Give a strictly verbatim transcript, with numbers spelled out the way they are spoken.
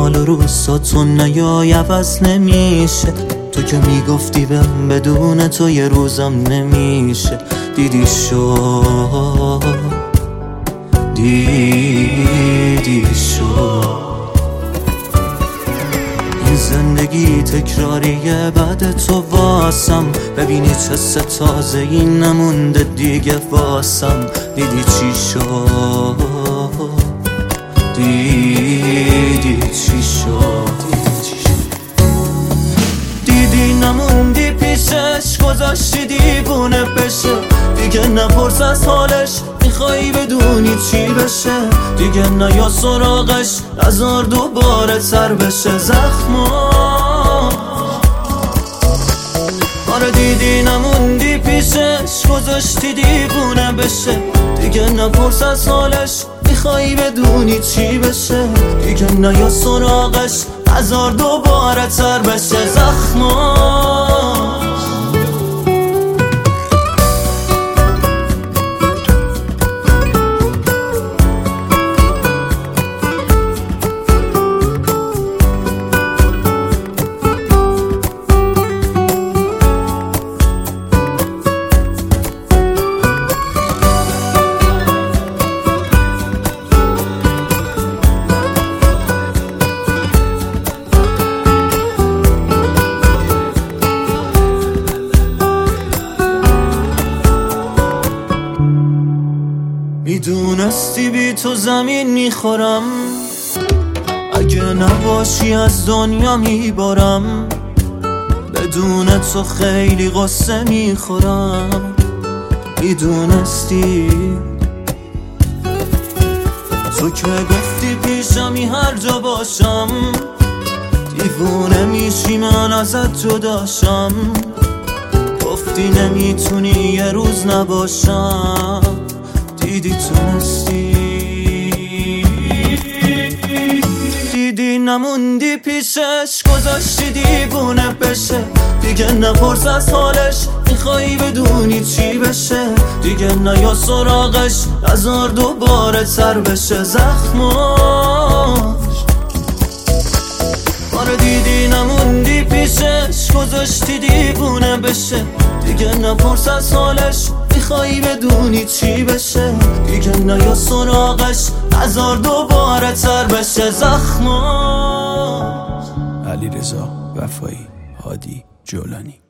حال و روزاتون نیای عوض نمیشه. تو که میگفتی بهم بدون تو یه روزم نمیشه. دیدی شد دیدی شد این زندگی تکراریه بعد تو واسم. ببینی چه سه تازه این نمونده دیگه واسم. دیدی چی شد دیدی چی شد دیدی نموندی پیشش گذاشتی دیوونه بشه. دیگه نپرس از حالش میخوایی بدونی چی بشه. دیگه نیا سراغش نذار دوباره تر بشه زخما. آره دیدی نموندی پیشش گذاشتی دیوونه بشه. دیگه نپرس از حالش میخوایی بدونی چی بشه. دیگه نیا سراغش نذار دوباره تر بشه زخما. میدونستی بی تو زمین میخورم. اگه نباشی از دنیا میبارم. بدون تو خیلی قصه میخورم. میدونستی تو که گفتی پیشمی هر جا باشم. دیوونه میشی من ازت جداشم. گفتی نمیتونی یه روز نباشم. دیدی تونستی دیدی نموندی پیشش گذاشتی دیوونه بشه. دیگه نپرس از حالش میخوایی بدونی چی بشه. دیگه نیا سراغش نذار دوباره تر بشه زخماش. آره دیدی نموندی پیشش گذاشتی دیوونه بشه. دیگه نپرس از حالش میخوایی بدونی چی بشه. دیگه نیا سراغش نذار دوباره تر بشه زخما. علیرضا وفایی، هادی جولانی.